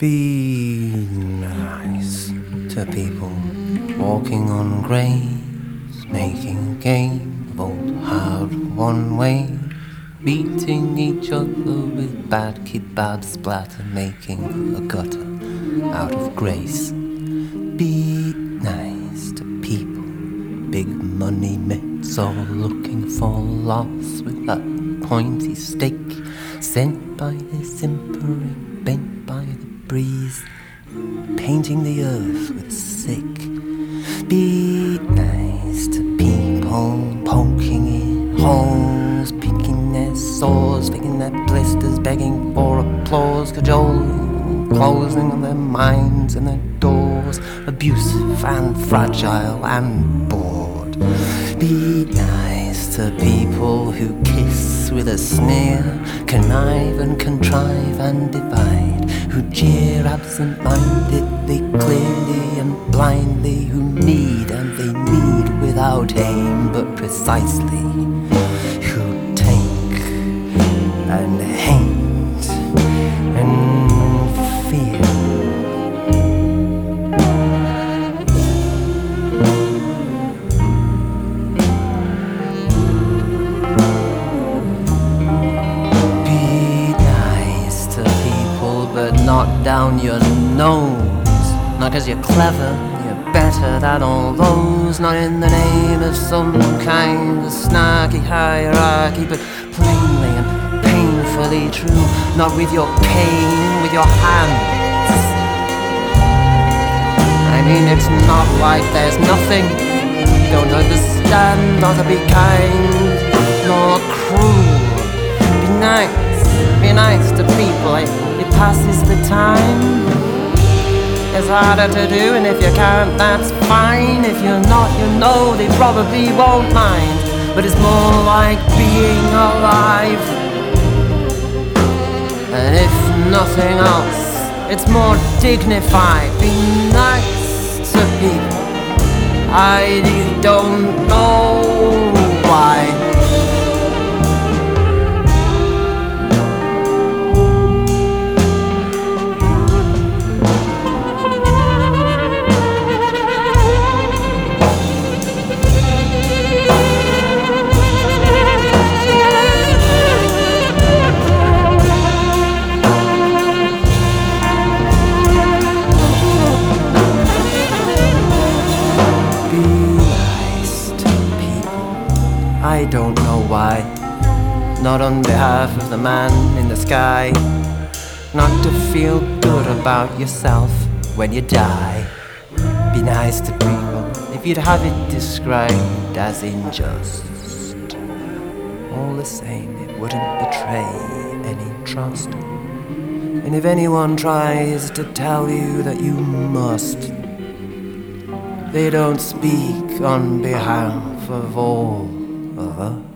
Be nice to people walking on graves, making game of old hard-won ways, beating each other with bad kebab splatter, making a gutter out of grace. Be nice to people, big money mates all looking for loss with that pointy stake, sent by the simpering, bent by the breeze, painting the earth with sick. Be nice to people poking in holes, picking their sores, picking their blisters, begging for applause, cajoling, closing on their minds and their doors, abusive and fragile and bored. Be nice to people who kiss with a sneer, connive and contrive and divide, who jeer absent-mindedly, clearly and blindly, who need and they need without aim but precisely, who take and hate and fear. But not down your nose. Not 'cause you're clever, you're better than all those. Not in the name of some kind of snarky hierarchy, but plainly and painfully true. Not with your pain, with your hands. I mean, it's not like there's nothing you don't understand. Not to be kind, nor cruel. Be nice to people. It passes the time. It's harder to do, and if you can't, that's fine. If you're not, you know they probably won't mind. But it's more like being alive. And if nothing else, it's more dignified. Be nice to people. I don't know why. I don't know why. Not on behalf of the man in the sky. Not to feel good about yourself when you die. Be nice to people if you'd have it described as unjust. All the same, it wouldn't betray any trust. And if anyone tries to tell you that you must, they don't speak on behalf of all of us.